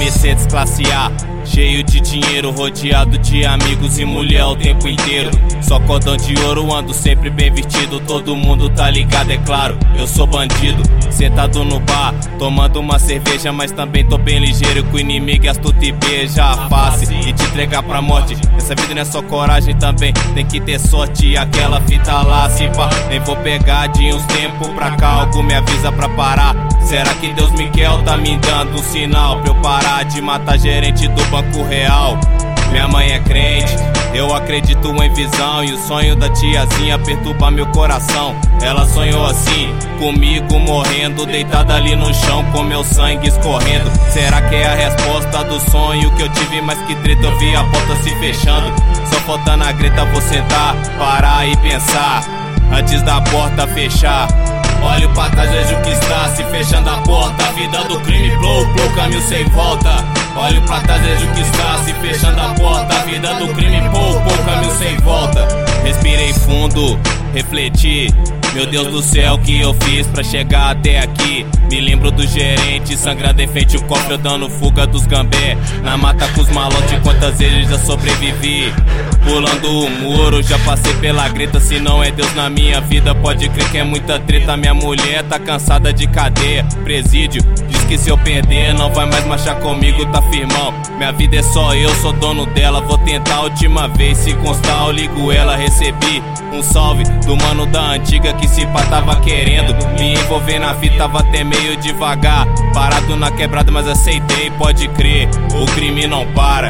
Mercedes classe A, cheio de dinheiro, rodeado de amigos e mulher o tempo inteiro. Só cordão de ouro, ando sempre bem vestido. Todo mundo tá ligado, é claro, eu sou bandido. Sentado no bar, tomando uma cerveja, mas também tô bem ligeiro, que o inimigo é astuto e beija a face e te entregar pra morte. Essa vida não é só coragem, também tem que ter sorte. E aquela fita lá, se pá, nem vou pegar de uns tempos pra cá. Algo me avisa pra parar. Será que Deus Miguel tá me dando um sinal pra eu parar de matar gerente do Banco Real? Minha mãe é crente, eu acredito em visão, e o sonho da tiazinha perturba meu coração. Ela sonhou assim, comigo morrendo, deitada ali no chão com meu sangue escorrendo. Será que é a resposta do sonho que eu tive? Mas que treta, eu vi a porta se fechando. Só faltando a greta, vou sentar, parar e pensar antes da porta fechar. Olho pra trás, vejo que está se fechando a porta. A vida do crime, blow, blow, caminho sem volta. Olho pra trás, vejo que está se fechando a porta. A vida do crime, pou, pou, caminho sem volta. Respirei fundo, refleti. Meu Deus do céu, o que eu fiz pra chegar até aqui? Me lembro do gerente sangrando em frente ao cofre, eu dando fuga dos gambé. Na mata com os malotes, quantas vezes já sobrevivi. Pulando o muro, já passei pela greta. Se não é Deus na minha vida, pode crer que é muita treta. Minha mulher tá cansada de cadeia, presídio. Diz que se eu perder, não vai mais marchar comigo, tá firmão. Minha vida é só eu, sou dono dela. Vou tentar a última vez, se constar eu ligo ela. Recebi um salve do mano da antiga que se pá tava querendo me envolver na fita, tava até meio devagar. Parado na quebrada, mas aceitei, pode crer, o crime não para.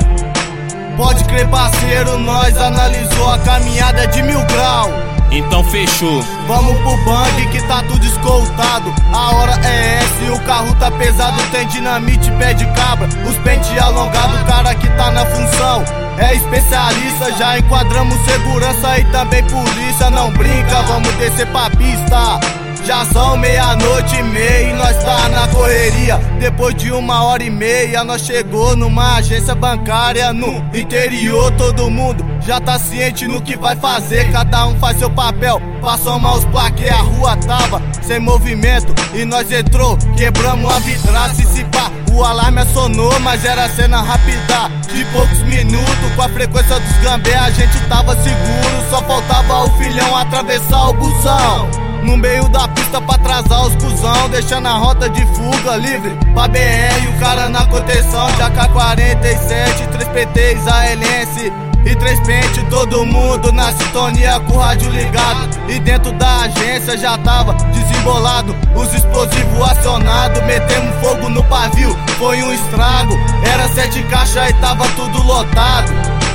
Pode crer, parceiro, nós analisou a caminhada de 1000 graus. Então fechou. Vamos pro bang que tá tudo escoltado. A hora é essa e o carro tá pesado. Tem dinamite, pé de cabra, os pentes alongados. O cara que tá na função é especialista. Já enquadramos segurança e também polícia. Não brinca, vamos descer pra pista. Já são 00:30 e nós tá na correria. Depois de 1h30 nós chegou numa agência bancária no interior. Todo mundo já tá ciente no que vai fazer. Cada um faz seu papel pra somar os plaquês. A rua tava sem movimento e nós entrou, quebramos a vidraça. E se pá, o alarme acionou, mas era cena rápida de poucos minutos. Com a frequência dos gambé a gente tava seguro. Só faltava o filhão atravessar o busão no meio da pista pra atrasar os cuzão, deixando a rota de fuga livre pra BR. O cara na contenção de AK-47, 3 PTs, ALS e 3 pente. Todo mundo na sintonia com o rádio ligado. E dentro da agência já tava desembolado os explosivos acionados. Metemos fogo no pavio, foi um estrago. Era 7 caixas e tava tudo lotado.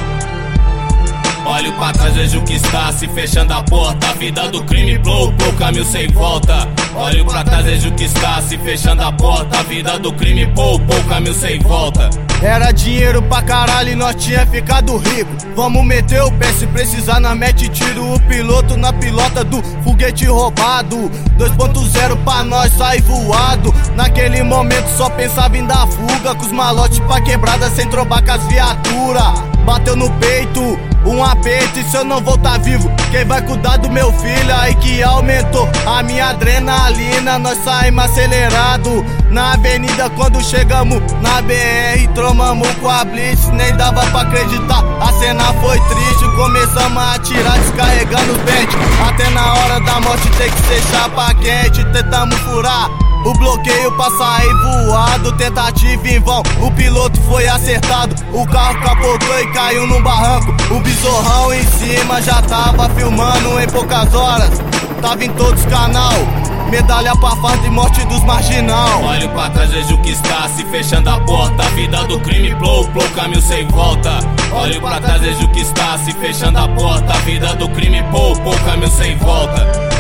Olho pra trás, vejo que está se fechando a porta. A vida do crime, blow, blow, caminho sem volta. Olho pra trás, vejo que está se fechando a porta. A vida do crime, pou, pou, caminho sem volta. Era dinheiro pra caralho e nós tinha ficado rico. Vamos meter o pé, se precisar nós mete tiro. O piloto na pilota do foguete roubado. 2.0 pra nós sair voado. Naquele momento só pensava em dar fuga, com os malotes pra quebrada sem trombar com as viaturas. Bateu no peito, um aperto, e se eu não voltar vivo, quem vai cuidar do meu filho? Aí que aumentou a minha adrenalina. Nós saímos acelerado na avenida. Quando chegamos na BR, tromamos com a blitz. Nem dava pra acreditar, a cena foi triste. Começamos a atirar, descarregando os pentes. Até na hora da morte tem que ser chapa quente. Tentamos furar o bloqueio pra sair voado, tentativa em vão, o piloto foi acertado. O carro capotou e caiu num barranco. O besorrão em cima já tava filmando em poucas horas. Tava em todos os canal, medalha pra farda e morte dos marginal. Olho pra trás, vejo que está se fechando a porta. A vida do crime, blow, blow, caminho sem volta. Olho pra trás, vejo que está se fechando a porta. A vida do crime, pou, pou, caminho sem volta.